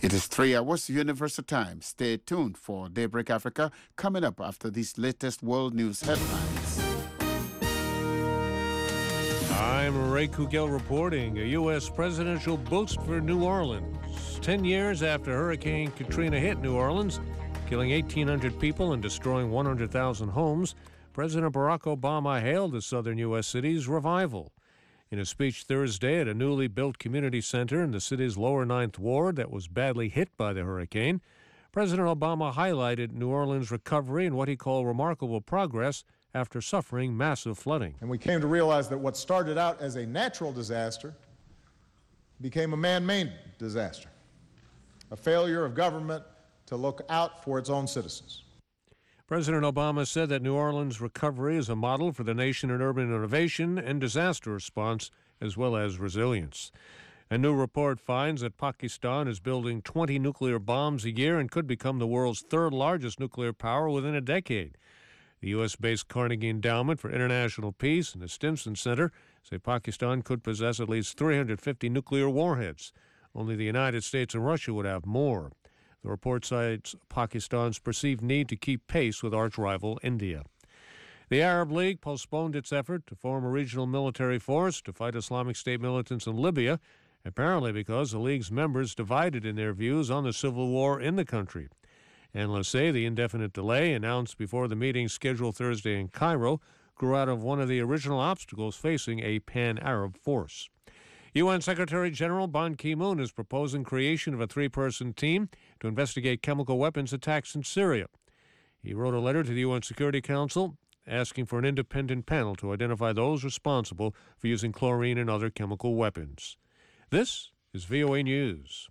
It is 3 hours Universal Time. Stay tuned for Daybreak Africa coming up after these latest world news headlines. I'm Ray Kugel reporting. A U.S. presidential boost for New Orleans. 10 years after Hurricane Katrina hit New Orleans, killing 1,800 people and destroying 100,000 homes, President Barack Obama hailed the southern U.S. city's revival. In a speech Thursday at a newly built community center in the city's lower Ninth Ward that was badly hit by the hurricane, President Obama highlighted New Orleans' recovery and what he called remarkable progress after suffering massive flooding. And we came to realize that what started out as a natural disaster became a man-made disaster, a failure of government to look out for its own citizens. President Obama said that New Orleans' recovery is a model for the nation in urban innovation and disaster response, as well as resilience. A new report finds that Pakistan is building 20 nuclear bombs a year and could become the world's third largest nuclear power within a decade. The U.S.-based Carnegie Endowment for International Peace and the Stimson Center say Pakistan could possess at least 350 nuclear warheads. Only the United States and Russia would have more. The report cites Pakistan's perceived need to keep pace with arch-rival India. The Arab League postponed its effort to form a regional military force to fight Islamic State militants in Libya, apparently because the League's members divided in their views on the civil war in the country. Analysts say the indefinite delay, announced before the meeting scheduled Thursday in Cairo, grew out of one of the original obstacles facing a pan-Arab force. UN Secretary General Ban Ki-moon is proposing creation of a 3-person team to investigate chemical weapons attacks in Syria. He wrote a letter to the UN Security Council asking for an independent panel to identify those responsible for using chlorine and other chemical weapons. This is VOA News.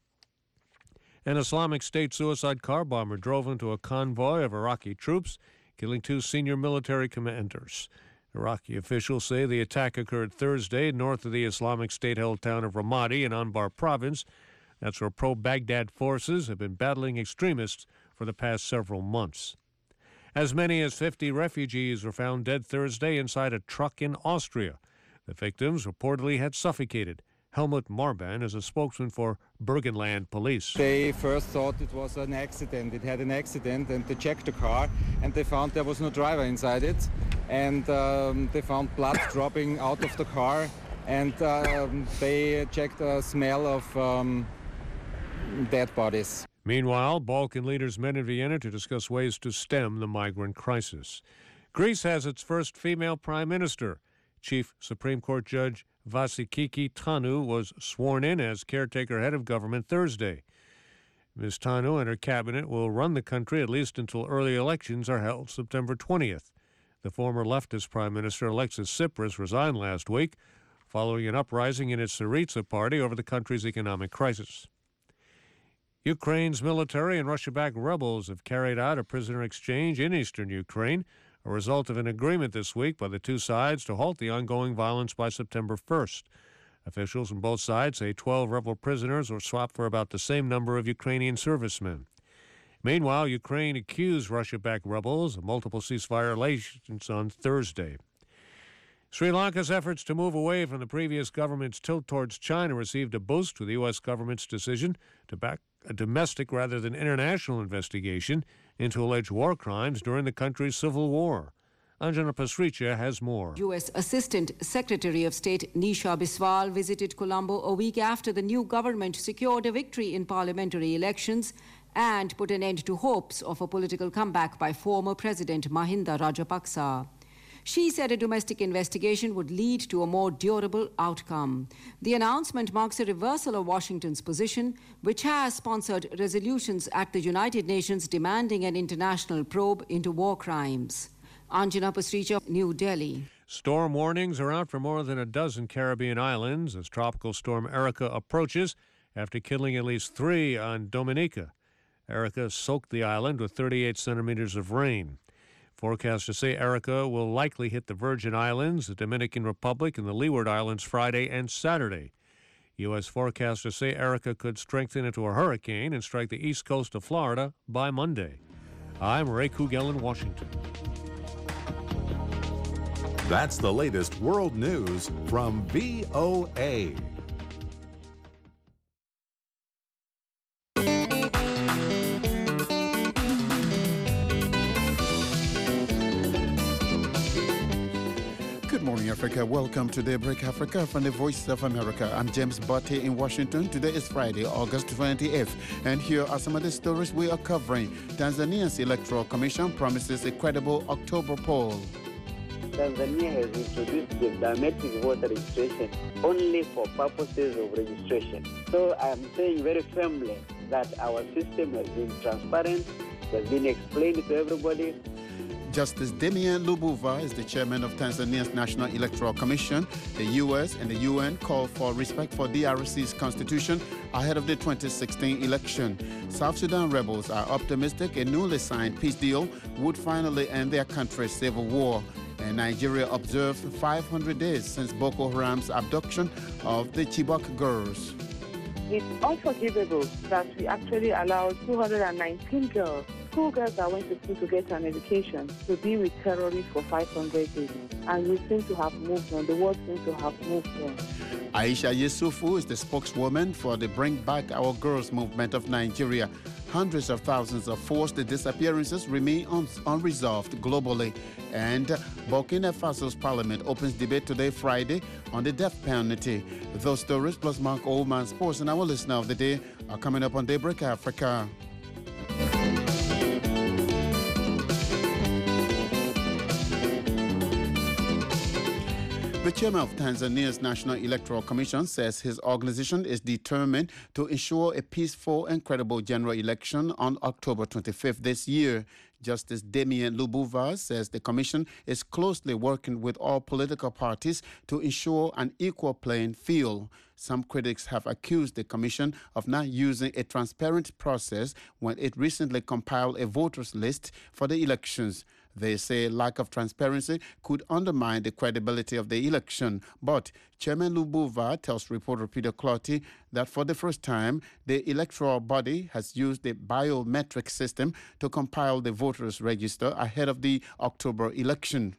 An Islamic State suicide car bomber drove into a convoy of Iraqi troops, killing 2 senior military commanders. Iraqi officials say the attack occurred Thursday north of the Islamic State-held town of Ramadi in Anbar province. That's where pro-Baghdad forces have been battling extremists for the past several months. As many as 50 refugees were found dead Thursday inside a truck in Austria. The victims reportedly had suffocated. Helmut Marban is a spokesman for Burgenland police. They first thought it was an accident. It had an accident, and they checked the car, and they found there was no driver inside it. And they found blood dropping out of the car, and they checked a smell of dead bodies. Meanwhile, Balkan leaders met in Vienna to discuss ways to stem the migrant crisis. Greece has its first female prime minister. Chief Supreme Court Judge Vasiliki Tanu was sworn in as caretaker head of government Thursday. Ms. Tanu and her cabinet will run the country at least until early elections are held September 20th. The former leftist Prime Minister Alexis Tsipras resigned last week following an uprising in its Syriza party over the country's economic crisis. Ukraine's military and Russia-backed rebels have carried out a prisoner exchange in eastern Ukraine, a result of an agreement this week by the two sides to halt the ongoing violence by September 1st. Officials on both sides say 12 rebel prisoners were swapped for about the same number of Ukrainian servicemen. Meanwhile, Ukraine accused Russia-backed rebels of multiple ceasefire violations on Thursday. Sri Lanka's efforts to move away from the previous government's tilt towards China received a boost with the U.S. government's decision to back a domestic rather than international investigation into alleged war crimes during the country's civil war. Anjana Pasricha has more. U.S. Assistant Secretary of State Nisha Biswal visited Colombo a week after the new government secured a victory in parliamentary elections and put an end to hopes of a political comeback by former President Mahinda Rajapaksa. She said a domestic investigation would lead to a more durable outcome. The announcement marks a reversal of Washington's position, which has sponsored resolutions at the United Nations demanding an international probe into war crimes. Anjana Pasricha, New Delhi. Storm warnings are out for more than a dozen Caribbean islands as Tropical Storm Erica approaches after killing at least 3 on Dominica. Erica soaked the island with 38 centimeters of rain. Forecasters say Erica will likely hit the Virgin Islands, the Dominican Republic, and the Leeward Islands Friday and Saturday. U.S. forecasters say Erica could strengthen into a hurricane and strike the east coast of Florida by Monday. I'm Ray Kugel in Washington. That's the latest world news from VOA. Africa. Welcome to Daybreak Africa from the Voice of America. I'm James Botte in Washington. Today is Friday, August 28th. And here are some of the stories we are covering. Tanzania's Electoral Commission promises a credible October poll. Tanzania has introduced the biometric voter registration only for purposes of registration. So I'm saying very firmly that our system has been transparent, has been explained to everybody. Justice Damian Lubuva is the chairman of Tanzania's National Electoral Commission. The U.S. and the UN call for respect for DRC's constitution ahead of the 2016 election. South Sudan rebels are optimistic a newly signed peace deal would finally end their country's civil war. And Nigeria observed 500 days since Boko Haram's abduction of the Chibok girls. It's unforgivable that we actually allowed 219 girls, school girls that went to school to get an education, to be with terrorists for 500 days. And we seem to have moved on. The world seems to have moved on. Aisha Yesufu is the spokeswoman for the Bring Back Our Girls movement of Nigeria. Hundreds of thousands of forced disappearances remain unresolved globally. And Burkina Faso's parliament opens debate today, Friday, on the death penalty. Those stories plus Mark Oldman Sports and our listener of the day are coming up on Daybreak Africa. The chairman of Tanzania's National Electoral Commission says his organization is determined to ensure a peaceful and credible general election on October 25th this year. Justice Damian Lubuva says the commission is closely working with all political parties to ensure an equal playing field. Some critics have accused the commission of not using a transparent process when it recently compiled a voters list for the elections. They say lack of transparency could undermine the credibility of the election. But Chairman Lubuva tells reporter Peter Clotty that for the first time, the electoral body has used the biometric system to compile the voters' register ahead of the October election.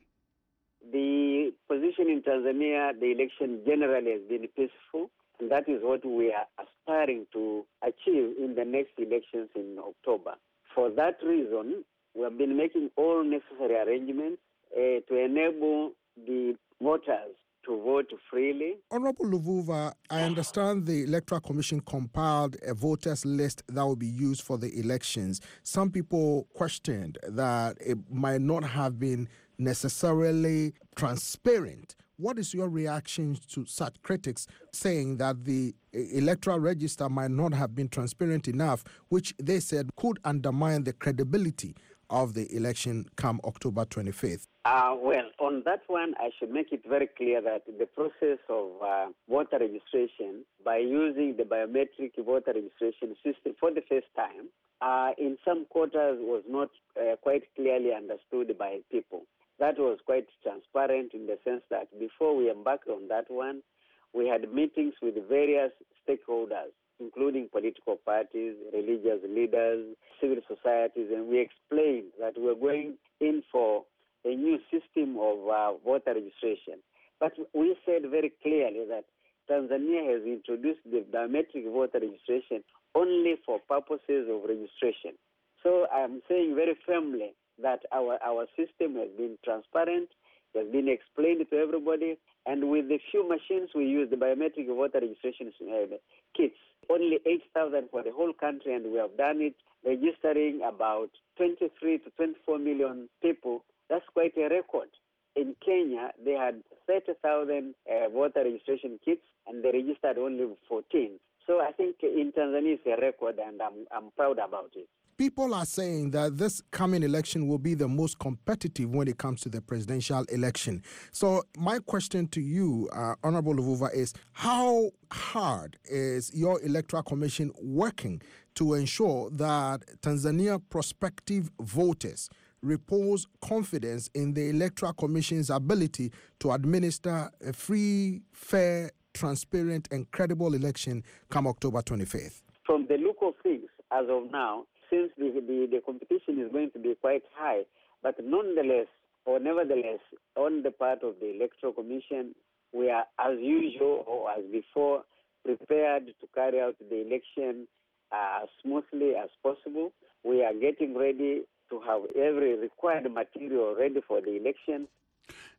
The position in Tanzania, the election generally has been peaceful, and that is what we are aspiring to achieve in the next elections in October. For that reason, we have been making all necessary arrangements to enable the voters to vote freely. Honorable Lubuva, I understand the Electoral Commission compiled a voters list that will be used for the elections. Some people questioned that it might not have been necessarily transparent. What is your reaction to such critics saying that the electoral register might not have been transparent enough, which they said could undermine the credibility of the election come October 25th? Well, on that one, I should make it very clear that the process of voter registration by using the biometric voter registration system for the first time in some quarters was not quite clearly understood by people. That was quite transparent in the sense that before we embarked on that one, we had meetings with various stakeholders, including political parties, religious leaders, civil societies, and we explained that we're going in for a new system of voter registration. But we said very clearly that Tanzania has introduced the biometric voter registration only for purposes of registration. So I'm saying very firmly that our system has been transparent, has been explained to everybody, and with the few machines we use, the biometric voter registration kits, only 8,000 for the whole country, and we have done it, registering about 23 to 24 million people. That's quite a record. In Kenya, they had 30,000 voter registration kits, and they registered only 14. So I think in Tanzania it's a record, and I'm proud about it. People are saying that this coming election will be the most competitive when it comes to the presidential election. So my question to you, Honorable Lubuva, is how hard is your Electoral Commission working to ensure that Tanzania prospective voters repose confidence in the Electoral Commission's ability to administer a free, fair, transparent, and credible election come October 25th? From the look of things, as of now, since the competition is going to be quite high, but nonetheless, or nevertheless, on the part of the Electoral Commission, we are, as usual or as before, prepared to carry out the election as smoothly as possible. We are getting ready to have every required material ready for the election.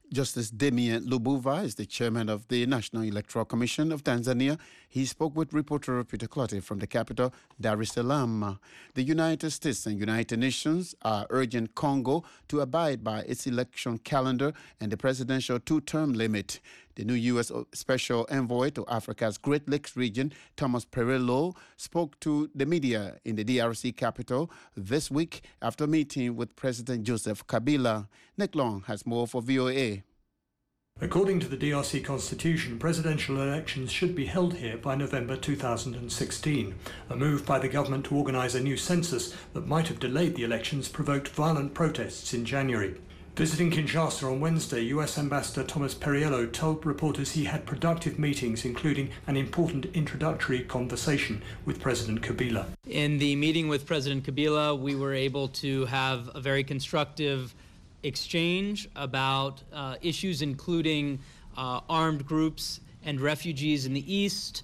Justice Damien Lubuva is the chairman of the National Electoral Commission of Tanzania. He spoke with reporter Peter Clottey from the capital, Dar es Salaam. The United States and United Nations are urging Congo to abide by its election calendar and the presidential two-term limit. The new U.S. Special Envoy to Africa's Great Lakes region, Thomas Perello, spoke to the media in the DRC capital this week after meeting with President Joseph Kabila. Nick Long has more for VOA. According to the DRC Constitution, presidential elections should be held here by November 2016. A move by the government to organise a new census that might have delayed the elections provoked violent protests in January. Visiting Kinshasa on Wednesday, US Ambassador Thomas Perriello told reporters he had productive meetings, including an important introductory conversation with President Kabila. In the meeting with President Kabila, we were able to have a very constructive exchange about issues including armed groups and refugees in the East,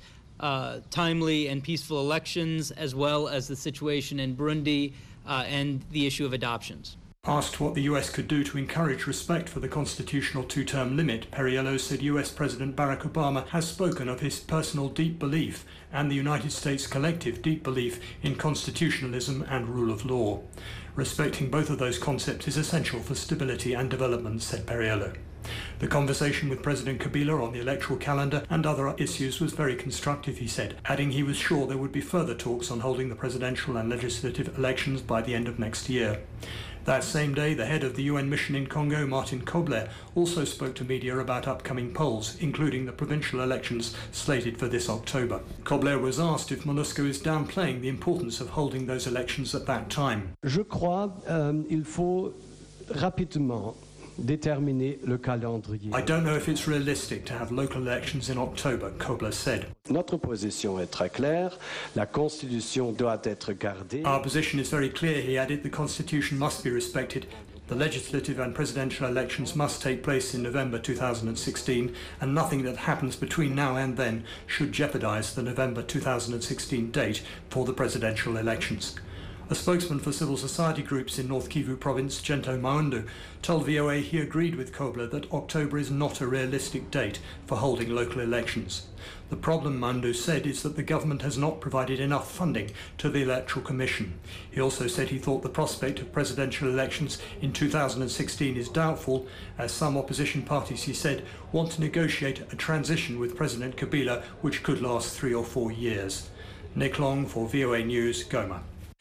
timely and peaceful elections, as well as the situation in Burundi and the issue of adoptions. Asked what the US could do to encourage respect for the constitutional two-term limit, Perriello said US President Barack Obama has spoken of his personal deep belief and the United States' collective deep belief in constitutionalism and rule of law. Respecting both of those concepts is essential for stability and development, said Perriello. The conversation with President Kabila on the electoral calendar and other issues was very constructive, he said, adding he was sure there would be further talks on holding the presidential and legislative elections by the end of next year. That same day, the head of the UN mission in Congo, Martin Kobler, also spoke to media about upcoming polls, including the provincial elections slated for this October. Kobler was asked if MONUSCO is downplaying the importance of holding those elections at that time. Je crois il faut rapidement déterminer le calendrier. I don't know if it's realistic to have local elections in October, Kobler said. Notre position est très claire. La Constitution doit être gardée. Our position is very clear, he added. The Constitution must be respected. The legislative and presidential elections must take place in November 2016, and nothing that happens between now and then should jeopardize the November 2016 date for the presidential elections. A spokesman for civil society groups in North Kivu province, Gento Maundu, told VOA he agreed with Kobler that October is not a realistic date for holding local elections. The problem, Maundu said, is that the government has not provided enough funding to the Electoral Commission. He also said he thought the prospect of presidential elections in 2016 is doubtful, as some opposition parties, he said, want to negotiate a transition with President Kabila which could last 3 or 4 years. Nick Long for VOA News, Goma.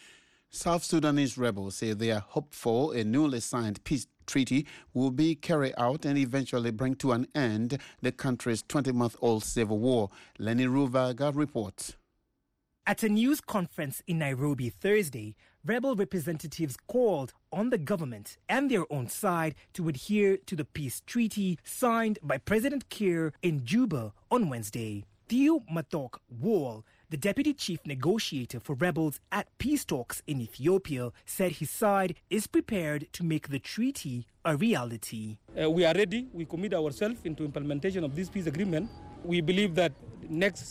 South Sudanese rebels say they are hopeful a newly signed peace treaty will be carried out and eventually bring to an end the country's 20-month-old civil war. Lenny Ruvaga reports. At a news conference in Nairobi Thursday, rebel representatives called on the government and their own side to adhere to the peace treaty signed by President Kiir in Juba on Wednesday. Theo Mathok Wall, the deputy chief negotiator for rebels at peace talks in Ethiopia, said his side is prepared to make the treaty a reality. We are ready. We commit ourselves into implementation of this peace agreement. We believe that next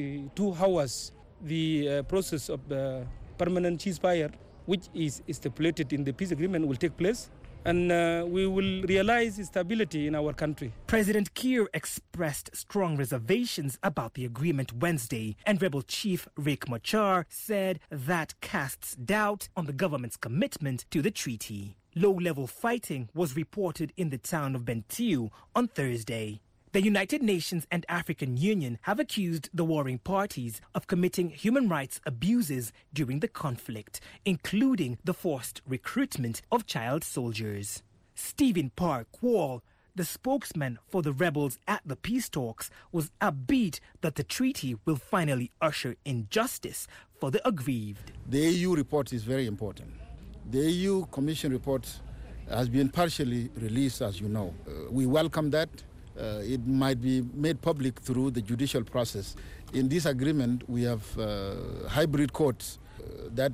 72 hours, the process of the permanent ceasefire, which is stipulated in the peace agreement, will take place. And we will realize stability in our country. President Kiir expressed strong reservations about the agreement Wednesday, and rebel chief Riek Machar said that casts doubt on the government's commitment to the treaty. Low-level fighting was reported in the town of Bentiu on Thursday. The United Nations and African Union have accused the warring parties of committing human rights abuses during the conflict, including the forced recruitment of child soldiers. Stephen Park Wall, the spokesman for the rebels at the peace talks, was upbeat that the treaty will finally usher in justice for the aggrieved. The AU report is very important. The AU Commission report has been partially released, as you know. We welcome that. It might be made public through the judicial process. In this agreement, we have hybrid courts that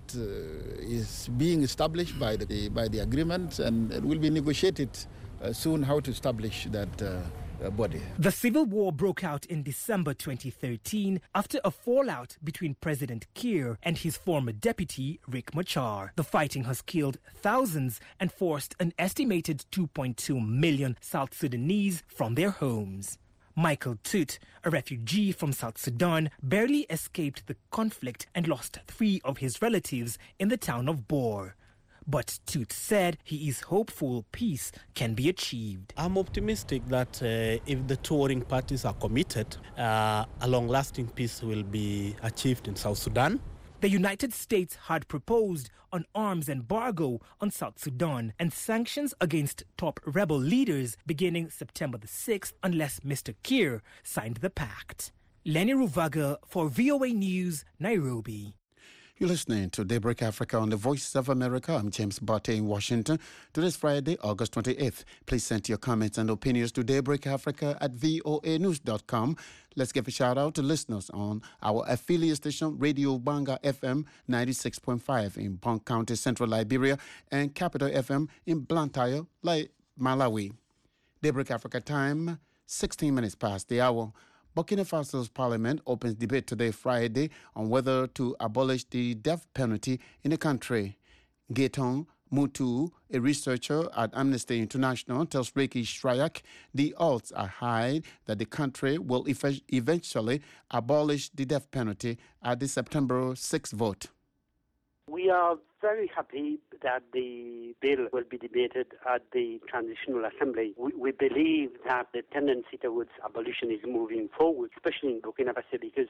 is being established by the agreement, and it will be negotiated soon how to establish that body. The civil war broke out in December 2013 after a fallout between President Kiir and his former deputy, Riek Machar. The fighting has killed thousands and forced an estimated 2.2 million South Sudanese from their homes. Michael Tut, a refugee from South Sudan, barely escaped the conflict and lost 3 of his relatives in the town of Bor. But Tut said he is hopeful peace can be achieved. I'm optimistic that if the touring parties are committed, a long-lasting peace will be achieved in South Sudan. The United States had proposed an arms embargo on South Sudan and sanctions against top rebel leaders beginning September the 6th unless Mr. Kiir signed the pact. Lenny Ruvaga for VOA News, Nairobi. You're listening to Daybreak Africa on the Voice of America. I'm James Barté in Washington. Today's Friday, August 28th. Please send your comments and opinions to daybreakafrica@voanews.com. Let's give a shout out to listeners on our affiliate station, Radio Banga FM 96.5 in Bonk County, Central Liberia, and Capital FM in Blantyre, Malawi. Daybreak Africa time, 16 minutes past the hour. Burkina Faso's parliament opens debate today, Friday, on whether to abolish the death penalty in the country. Gaetan Mutu, a researcher at Amnesty International, tells Ricky Shryak the odds are high that the country will eventually abolish the death penalty at the September 6th vote. We are very happy that the bill will be debated at the Transitional Assembly. We believe that the tendency towards abolition is moving forward, especially in Burkina Faso, because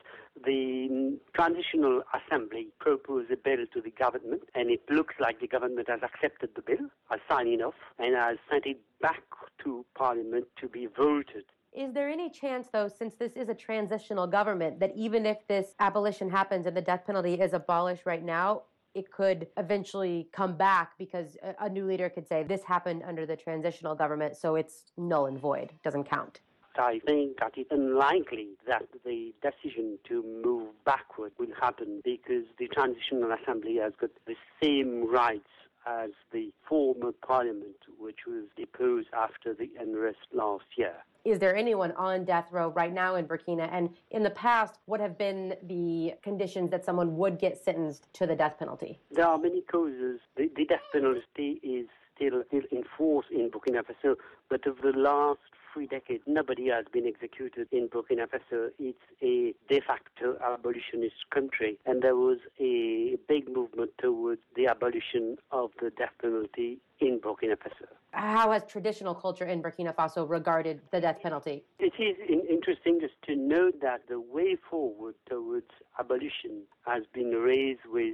the Transitional Assembly proposed a bill to the government, and it looks like the government has accepted the bill, has signed it off, and has sent it back to Parliament to be voted. Is there any chance, though, since this is a transitional government, that even if this abolition happens and the death penalty is abolished right now, it could eventually come back because a new leader could say this happened under the transitional government, so it's null and void, doesn't count? I think that it's unlikely that the decision to move backward will happen because the Transitional Assembly has got the same rights as the former parliament, which was deposed after the unrest last year. Is there anyone on death row right now in Burkina? And in the past, what have been the conditions that someone would get sentenced to the death penalty? There are many causes. The death penalty is still in force in Burkina Faso, but over the last 3 decades, nobody has been executed in Burkina Faso. It's a de facto abolitionist country, and there was a big movement towards the abolition of the death penalty in Burkina Faso. How has traditional culture in Burkina Faso regarded the death penalty? It is interesting just to note that the way forward towards abolition has been raised with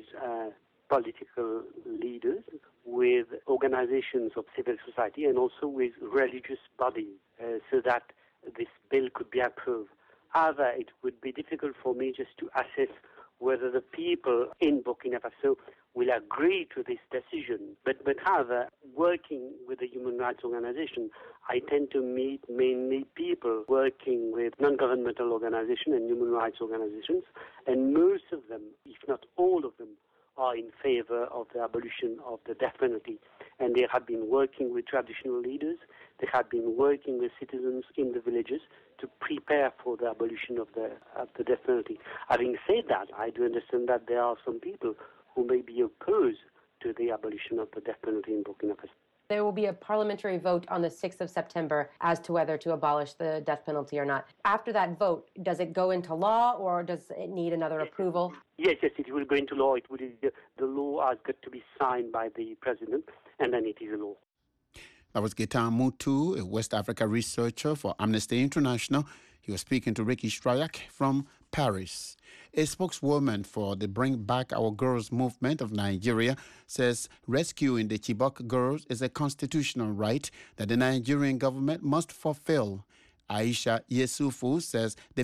political leaders, with organizations of civil society, and also with religious bodies, so that this bill could be approved. However, it would be difficult for me just to assess whether the people in Burkina Faso will agree to this decision. But however, working with a human rights organization, I tend to meet mainly people working with non-governmental organizations and human rights organizations, and most of them, if not all of them, are in favor of the abolition of the death penalty. And they have been working with traditional leaders, they have been working with citizens in the villages to prepare for the abolition of the death penalty. Having said that, I do understand that there are some people who may be opposed to the abolition of the death penalty in Burkina Faso. There will be a parliamentary vote on the 6th of September as to whether to abolish the death penalty or not. After that vote, does it go into law or does it need another approval? Yes, it will go into law. The law has got to be signed by the president, and then it is a law. That was Gaetan Mutu, a West Africa researcher for Amnesty International. He was speaking to Ricky Shryak from Paris. A spokeswoman for the Bring Back Our Girls movement of Nigeria says rescuing the Chibok girls is a constitutional right that the Nigerian government must fulfill. Aisha Yesufu says the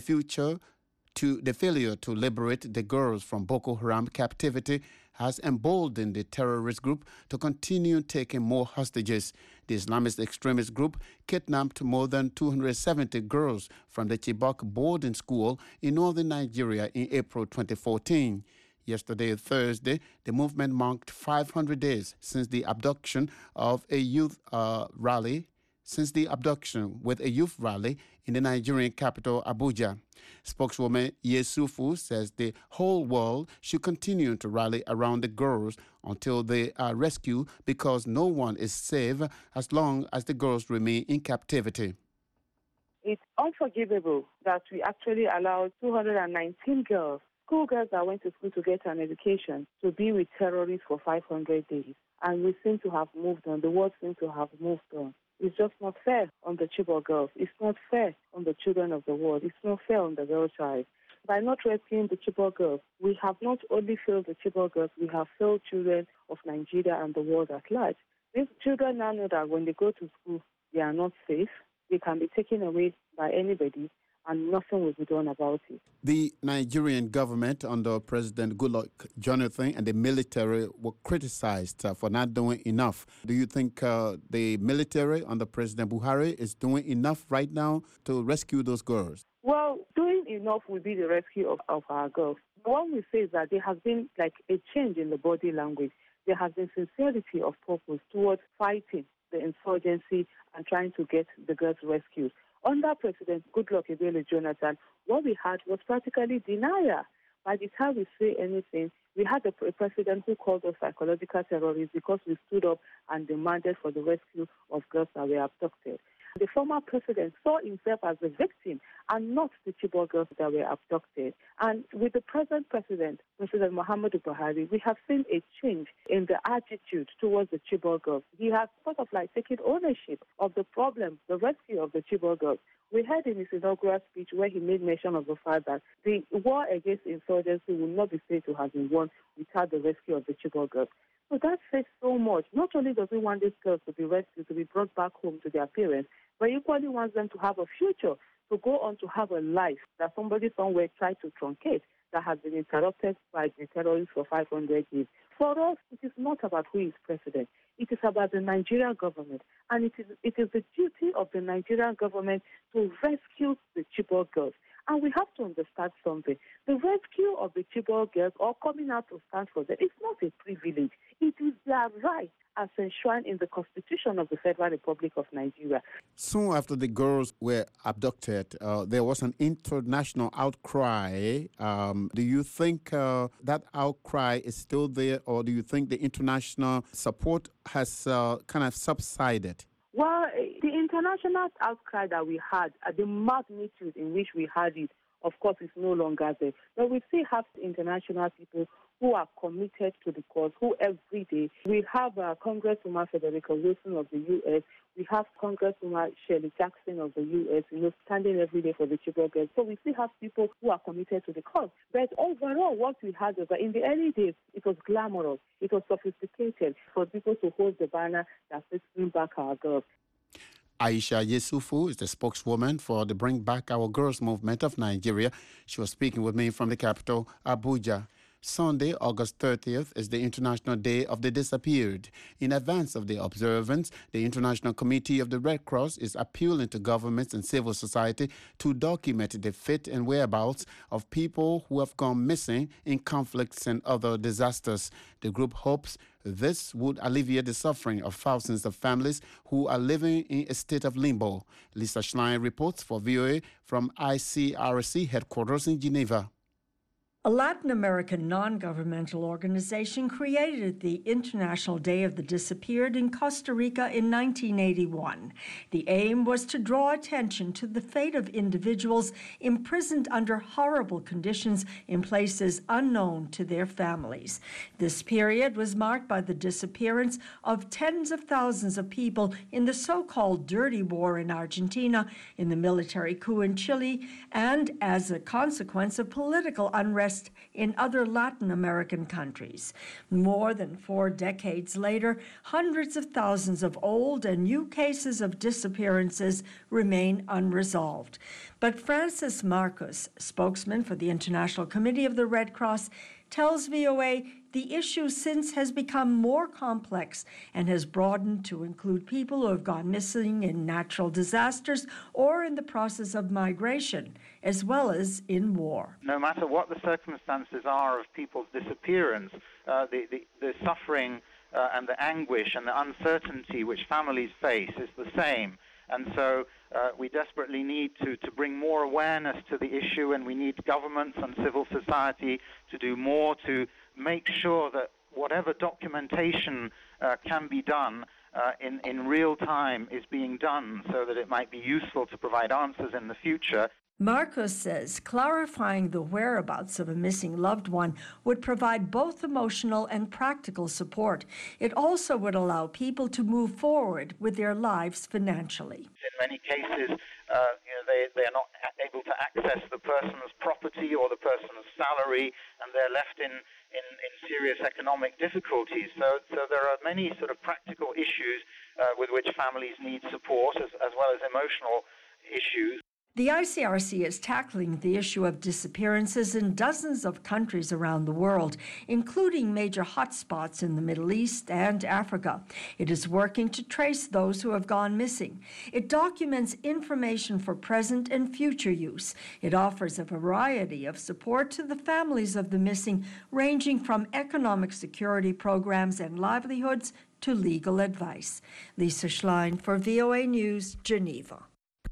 failure to liberate the girls from Boko Haram captivity has emboldened the terrorist group to continue taking more hostages. The Islamist extremist group kidnapped more than 270 girls from the Chibok boarding school in northern Nigeria in April 2014. Yesterday, Thursday, the movement marked 500 days since the abduction of a youth rally since the abduction with a youth rally in the Nigerian capital, Abuja. Spokeswoman Yesufu says the whole world should continue to rally around the girls until they are rescued because no one is safe as long as the girls remain in captivity. It's unforgivable that we actually allowed 219 girls, schoolgirls that went to school to get an education, to be with terrorists for 500 days. And we seem to have moved on. The world seems to have moved on. It's just not fair on the Chibok girls. It's not fair on the children of the world. It's not fair on the girl child. By not rescuing the Chibok girls, we have not only failed the Chibok girls, we have failed children of Nigeria and the world at large. These children now know that when they go to school, they are not safe. They can be taken away by anybody, and nothing will be done about it. The Nigerian government under President Goodluck Jonathan and the military were criticized for not doing enough. Do you think the military under President Buhari is doing enough right now to rescue those girls? Well, doing enough will be the rescue of our girls. What we say is that there has been like a change in the body language. There has been sincerity of purpose towards fighting the insurgency and trying to get the girls rescued. Under President Goodluck Jonathan, what we had was practically denial. By the time we say anything, we had a president who called us psychological terrorists because we stood up and demanded for the rescue of girls that were abducted. The former president saw himself as a victim and not the Chibok girls that were abducted. And with the present president, President Muhammadu Buhari, we have seen a change in the attitude towards the Chibok girls. He has sort of like taken ownership of the problem, the rescue of the Chibok girls. We heard in his inaugural speech where he made mention of the fact that the war against insurgency will not be said to have been won without the rescue of the Chibok girls. So that says so much. Not only does he want these girls to be rescued, to be brought back home to their parents, but he equally wants them to have a future, to go on to have a life that somebody somewhere tried to truncate, that has been interrupted by the terrorists for 500 years. For us, it is not about who is president. It is about the Nigerian government. And it is the duty of the Nigerian government to rescue the Chibok girls. And we have to understand something. The rescue of the Chibok girls or coming out to stand for them is not a privilege. It is their right as enshrined in the Constitution of the Federal Republic of Nigeria. Soon after the girls were abducted, there was an international outcry. Do you think that outcry is still there, or do you think the international support has kind of subsided? Well, the international outcry that we had, the magnitude in which we had it, of course, is no longer there. But we still have international people who are committed to the cause, who every day, we have Congresswoman Federica Wilson of the U.S., we have Congresswoman Shirley Jackson of the U.S., standing every day for the Chibok girls. So we still have people who are committed to the cause. But overall, what we had was that in the early days, it was glamorous, it was sophisticated for people to hold the banner that says "Bring Back Our Girls." Aisha Yesufu is the spokeswoman for the Bring Back Our Girls movement of Nigeria. She was speaking with me from the capital, Abuja. Sunday, August 30th, is the International Day of the Disappeared. In advance of the observance, the International Committee of the Red Cross is appealing to governments and civil society to document the fate and whereabouts of people who have gone missing in conflicts and other disasters. The group hopes this would alleviate the suffering of thousands of families who are living in a state of limbo. Lisa Schlein reports for VOA from ICRC headquarters in Geneva. A Latin American non-governmental organization created the International Day of the Disappeared in Costa Rica in 1981. The aim was to draw attention to the fate of individuals imprisoned under horrible conditions in places unknown to their families. This period was marked by the disappearance of tens of thousands of people in the so-called Dirty War in Argentina, in the military coup in Chile, and as a consequence of political unrest in other Latin American countries. More than 4 decades later, hundreds of thousands of old and new cases of disappearances remain unresolved. But Francis Marcus, spokesman for the International Committee of the Red Cross, tells VOA the issue since has become more complex and has broadened to include people who have gone missing in natural disasters or in the process of migration, as well as in war. No matter what the circumstances are of people's disappearance, the suffering and the anguish and the uncertainty which families face is the same. And so we desperately need to bring more awareness to the issue, and we need governments and civil society to do more to make sure that whatever documentation can be done in real time is being done, so that it might be useful to provide answers in the future. Marcos says clarifying the whereabouts of a missing loved one would provide both emotional and practical support. It also would allow people to move forward with their lives financially. In many cases, they are not able to access the person's property or the person's salary, and they're left in serious economic difficulties. So there are many sort of practical issues with which families need support, as well as emotional issues. The ICRC is tackling the issue of disappearances in dozens of countries around the world, including major hotspots in the Middle East and Africa. It is working to trace those who have gone missing. It documents information for present and future use. It offers a variety of support to the families of the missing, ranging from economic security programs and livelihoods to legal advice. Lisa Schlein for VOA News, Geneva.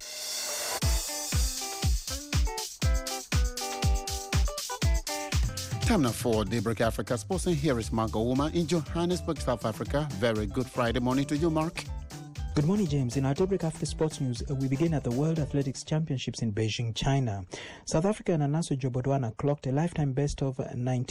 Time now for Daybreak Africa Sports, and here is Mark Ouma in Johannesburg, South Africa. Very good Friday morning to you, Mark. Good morning, James. In our Daybreak Africa Sports News, we begin at the World Athletics Championships in Beijing, China. South African Anaso Jobodwana clocked a lifetime best of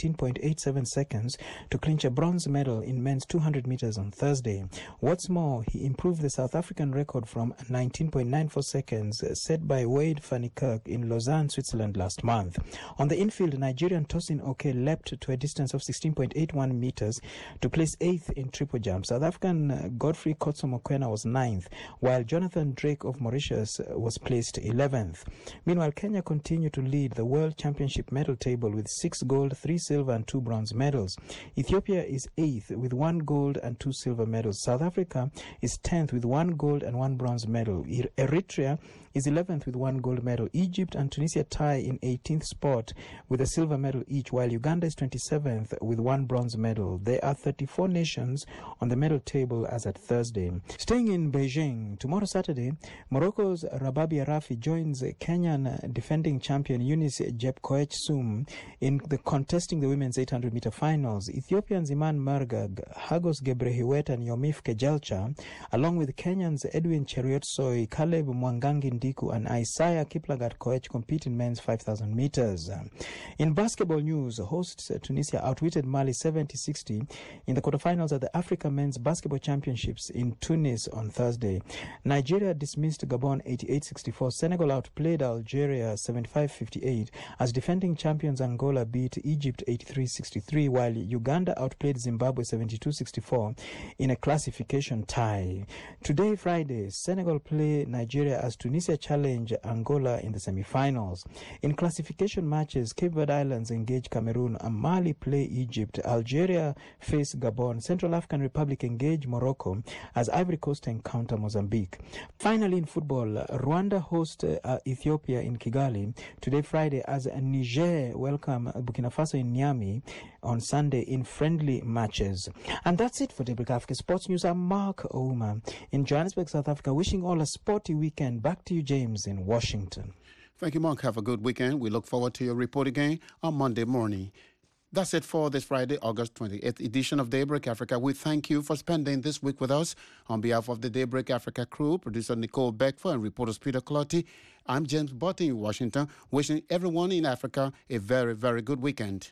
19.87 seconds to clinch a bronze medal in men's 200 meters on Thursday. What's more, he improved the South African record from 19.94 seconds set by Wade van Niekerk in Lausanne, Switzerland last month. On the infield, Nigerian Tosin Oke leapt to a distance of 16.81 meters to place 8th in triple jump. South African Godfrey Kotso-Mokoena was 9th, while Jonathan Drake of Mauritius was placed 11th. Meanwhile, Kenya continued to lead the World Championship medal table with 6 gold, 3 silver and 2 bronze medals. Ethiopia is 8th with 1 gold and 2 silver medals. South Africa is 10th with 1 gold and 1 bronze medal. Eritrea is 11th with 1 gold medal. Egypt and Tunisia tie in 18th spot with a silver medal each, while Uganda is 27th with 1 bronze medal. There are 34 nations on the medal table as at Thursday. Staying in Beijing, tomorrow Saturday, Morocco's Rababi Arafi joins Kenyan defending champion Eunice Jepkoech Sum in contesting the women's 800-meter finals. Ethiopians Iman Mergag, Hagos Gebrehiwet and Yomif Kejelcha, along with Kenyans Edwin Cheriot-Soy, Caleb Mwangangi Ndiku and Isaiah Kiplagat Koech compete in men's 5,000 meters. In basketball news, hosts Tunisia outwitted Mali 70-60 in the quarterfinals of the Africa Men's Basketball Championships in Tunis on Thursday. Nigeria dismissed Gabon 88-64. Senegal outplayed Algeria 75-58 as defending champions Angola beat Egypt 83-63, while Uganda outplayed Zimbabwe 72-64 in a classification tie. Today, Friday, Senegal play Nigeria as Tunisia challenge Angola in the semi-finals. In classification matches, Cape Verde Islands engage Cameroon and Mali play Egypt. Algeria face Gabon. Central African Republic engage Morocco as Ivory Coast encounter Mozambique. Finally, in football, Rwanda host Ethiopia in Kigali today, Friday, as Niger welcome Burkina Faso in Niamey on Sunday in friendly matches. And that's it for Daybreak Africa Sports News. I'm Mark Ouma in Johannesburg, South Africa, wishing all a sporty weekend. Back to you, James, in Washington. Thank you, Mark. Have a good weekend. We look forward to your report again on Monday morning. That's it for this Friday, August 28th edition of Daybreak Africa. We thank you for spending this week with us. On behalf of the Daybreak Africa crew, producer Nicole Beckford and reporters Peter Clotty, I'm James Botti in Washington, wishing everyone in Africa a very, very good weekend.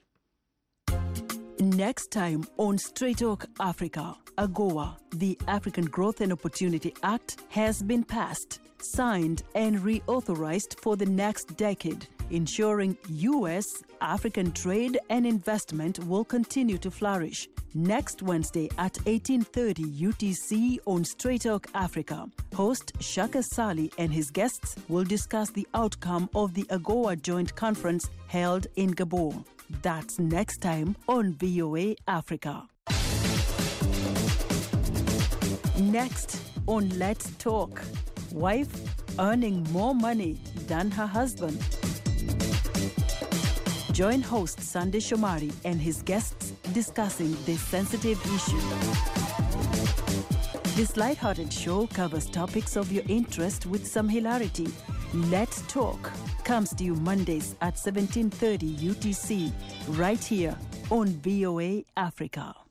Next time on Straight Talk Africa, AGOA, the African Growth and Opportunity Act, has been passed, signed and reauthorized for the next decade, ensuring U.S.-African trade and investment will continue to flourish. Next Wednesday at 18:30 UTC on Straight Talk Africa, host Shaka Sali and his guests will discuss the outcome of the AGOA Joint Conference held in Gabon. That's next time on VOA Africa. Next on Let's Talk, wife earning more money than her husband. Join host Sunday Shomari and his guests discussing this sensitive issue. This light-hearted show covers topics of your interest with some hilarity. Let's Talk comes to you Mondays at 17:30 UTC, right here on VOA Africa.